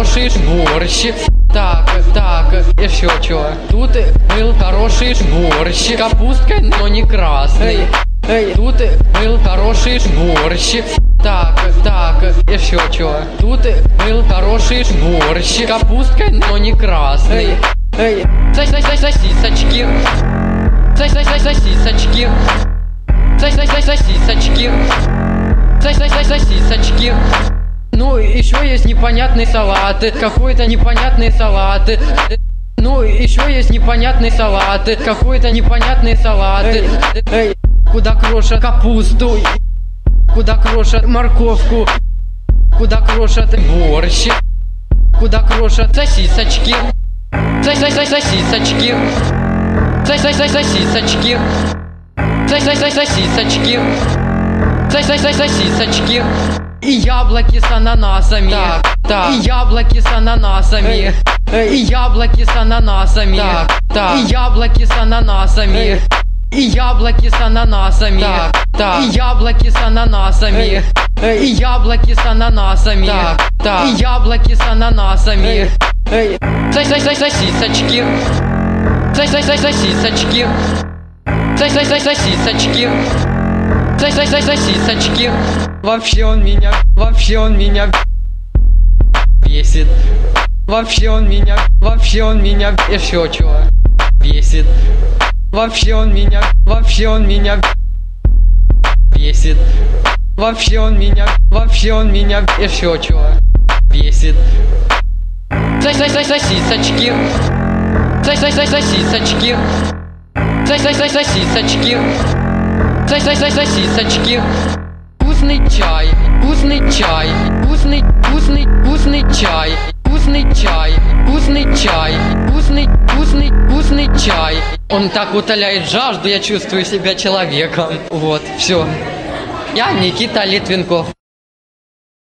хороший борщ. Так, еще чё? Тут был хороший борщ, капусткой, но не красный. Тут был хороший борщ. Так, еще чё? Тут был хороший борщ, капусткой, но не красный. Сосисочки. Сосисочки. Сосисочки. Сосисочки. Ну, еще есть непонятные салаты, какой-то непонятный салаты. Ну, еще есть непонятные салаты, какой-то непонятные салаты. Куда крошат капусту, куда крошат морковку, куда крошат борщ, куда крошат сосисочки. Сосисочки. Сосисочки. Сосисочки. Сосисочки. И яблоки с ананасами. Так. И яблоки с ананасами. И яблоки с ананасами. Так. И яблоки с ананасами. И яблоки с ананасами. Так. И яблоки с ананасами. И яблоки с ананасами. Так. И яблоки с ананасами. Сосисочки. Сосисочки. Сосисочки. Сосисочки. Вообще он меня бесит. Вообще он меня еще чего бесит. Вообще он меня бесит. Вообще он меня еще чего бесит. Сосисочки. Сосисочки. Сосисочки. Сосисочки. Вкусный чай, вкусный чай, вкусный чай, вкусный чай, вкусный чай, вкусный чай. Он так утоляет жажду, я чувствую себя человеком. Вот, все. Я Никита Литвинков.